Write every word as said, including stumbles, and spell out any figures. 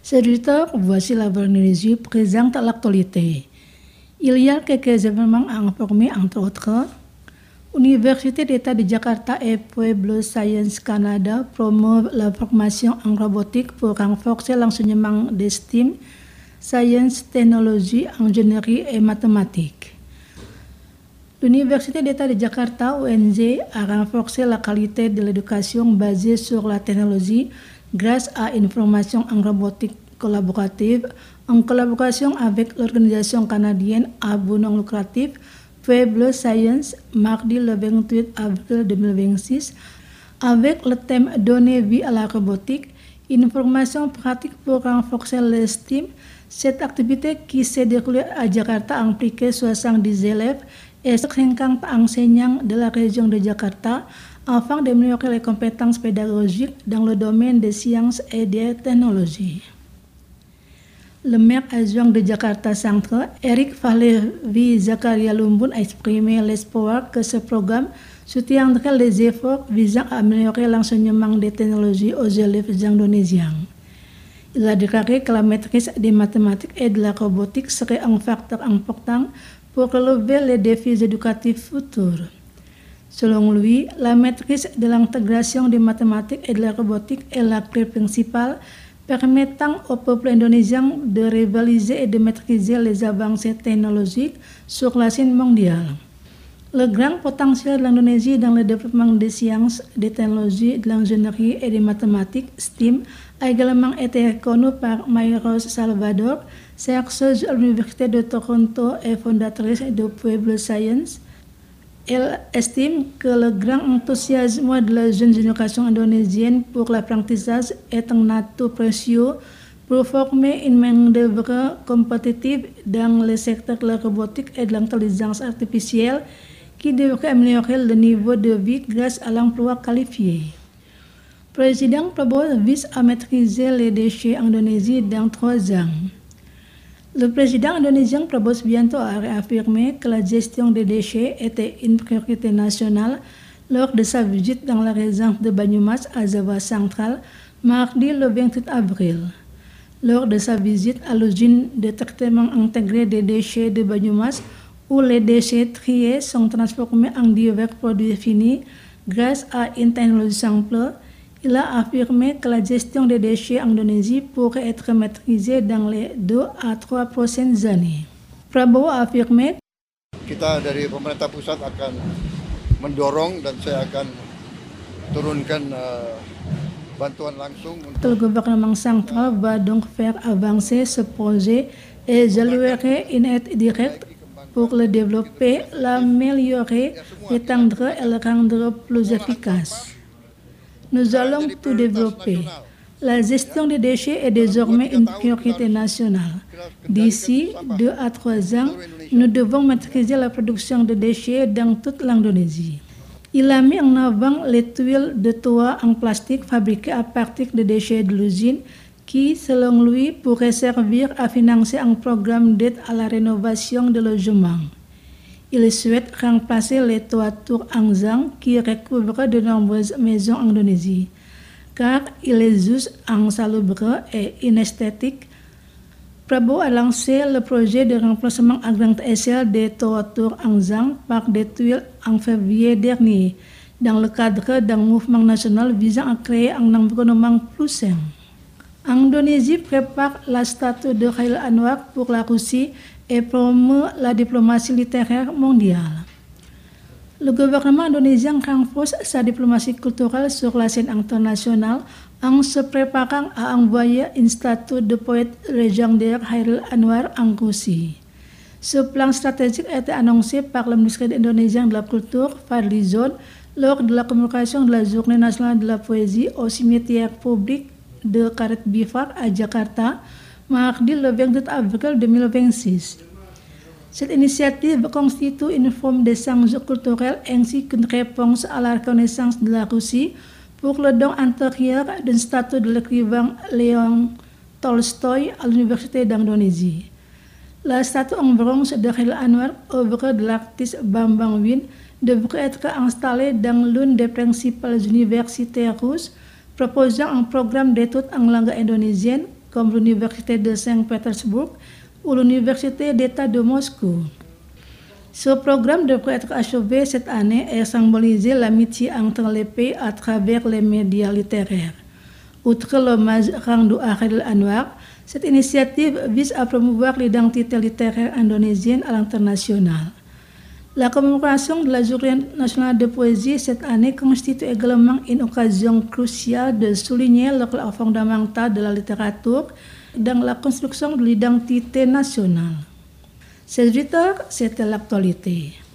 Chers auditeurs, voici la Indonésie présente l'actualité. Il y a quelques événements à informer, entre autres. Université d'État de Jakarta et Pueblo Science Canada promeuvent la formation en robotique pour renforcer l'enseignement des S T E M, Science, Technologie, Ingénierie et Mathématiques. L'Université d'État de Jakarta, U N J, a renforcé la qualité de l'éducation basée sur la technologie grâce à une formation en robotique collaborative en collaboration avec l'organisation canadienne à but non lucratif Pueblo Science, mardi le vingt-huit avril deux mille vingt-six, avec le thème Donner vie à la robotique, une formation pratique pour renforcer le S T E M. Cette activité qui s'est déroulée à Jakarta a impliqué soixante-dix élèves et cinquante enseignants de la région de Jakarta afin d'améliorer les compétences pédagogiques dans le domaine des sciences et des technologies. Le maire adjoint de Jakarta Centre, Erick Fahlevi Zakaria Lumbun, a exprimé l'espoir que ce programme soutiendrait les efforts visant à améliorer l'enseignement des technologies aux élèves indonésiens. Il a déclaré que la maîtrise des mathématiques et de la robotique serait un facteur important pour relever les défis éducatifs futurs. Selon lui, la maîtrise de l'intégration des mathématiques et de la robotique est la clé principale permettant au peuple indonésien de rivaliser et de maîtriser les avancées technologiques sur la scène mondiale. Le grand potentiel de l'Indonésie dans le développement des sciences, des technologies, de l'ingénierie et des mathématiques, S T E M, a également été reconnu par Mayros Salvador, chercheuse à l'Université de Toronto et fondatrice de Pueblo Science. Elle estime que le grand enthousiasme de la jeune génération indonésienne pour l'apprentissage est un atout précieux pour former une main-d'œuvre compétitive dans le secteur de la robotique et de l'intelligence artificielle qui devrait améliorer le niveau de vie grâce à l'emploi qualifié. Président Prabowo vise à maîtriser les déchets en Indonésie dans trois ans. Le président indonésien Prabowo Subianto a réaffirmé que la gestion des déchets était une priorité nationale lors de sa visite dans la résidence de Banyumas à Java Central, mardi le vingt-huit avril. Lors de sa visite à l'usine de traitement intégré des déchets de Banyumas, où les déchets triés sont transformés en divers produits finis grâce à une technologie simple, il a affirmé que la gestion des déchets en Indonésie pourrait être maîtrisée dans les deux à trois prochaines années. Prabowo a affirmé kita dari pemerintah pusat akan mendorong dan saya akan turunkan uh, bantuan langsung. Le gouvernement central va donc faire avancer ce projet et j'allouerai une aide directe pour le développer, l'améliorer, l'étendre et le rendre plus efficace. Nous allons tout développer. La gestion des déchets est désormais une priorité nationale. D'ici deux à trois ans, nous devons maîtriser la production de déchets dans toute l'Indonésie. Il a mis en avant les tuiles de toit en plastique fabriquées à partir de déchets de l'usine qui, selon lui, pourraient servir à financer un programme d'aide à la rénovation de logements. Il souhaite remplacer les toitures en zinc qui recouvrent de nombreuses maisons en Indonésie, car il les juge insalubres et inesthétiques. Prabowo a lancé le projet de remplacement à grande échelle des toitures en zinc par des tuiles en février dernier, dans le cadre d'un mouvement national visant à créer un environnement plus sain. Indonésie prépare la statue de Khalil Anwar pour la Russie et promeut la diplomatie littéraire mondiale. Le gouvernement indonésien renforce sa diplomatie culturelle sur la scène internationale en se préparant à envoyer une statue de poète légendaire Khalil Anwar en Russie. Ce plan stratégique a été annoncé par le ministre indonésien de la Culture, Fadly Zon, lors de la commémoration de la Journée nationale de la poésie au cimetière public de Karet Bifak à Jakarta, mardi le vingt-huit avril deux mille vingt-six. Cette initiative constitue une forme d'échange culturel ainsi qu'une réponse à la reconnaissance de la Russie pour le don antérieur d'une statue de l'écrivain Léon Tolstoï à l'Université d'Indonésie. La statue en bronze de Khalil Anwar, œuvre de l'artiste Bambang Win, devrait être installée dans l'une des principales universités russes, proposant un programme d'études en langue indonésienne comme l'Université de Saint-Pétersbourg ou l'Université d'État de Moscou. Ce programme devrait être achevé cette année et symboliser l'amitié entre les pays à travers les médias littéraires. Outre l'hommage rendu à Khairil Anwar, cette initiative vise à promouvoir l'identité littéraire indonésienne à l'international. La commémoration de la Journée nationale de poésie cette année constitue également une occasion cruciale de souligner le rôle fondamental de la littérature dans la construction de l'identité nationale. Chers auditeurs, c'était l'actualité.